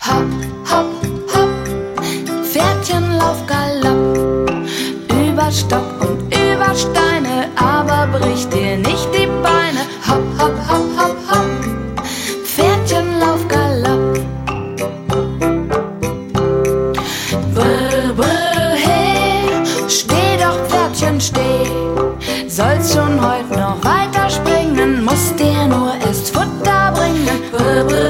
Hopp, hopp, hopp, Pferdchen lauf galopp, über Stock und über Steine, aber brich dir nicht die Beine. Hopp, hopp, hopp, hopp, hopp, Pferdchen lauf galopp. Brr, brr, hey, steh doch Pferdchen, steh, sollst schon heut noch weiter springen, musst dir nur erst Futter bringen. Brr, brr,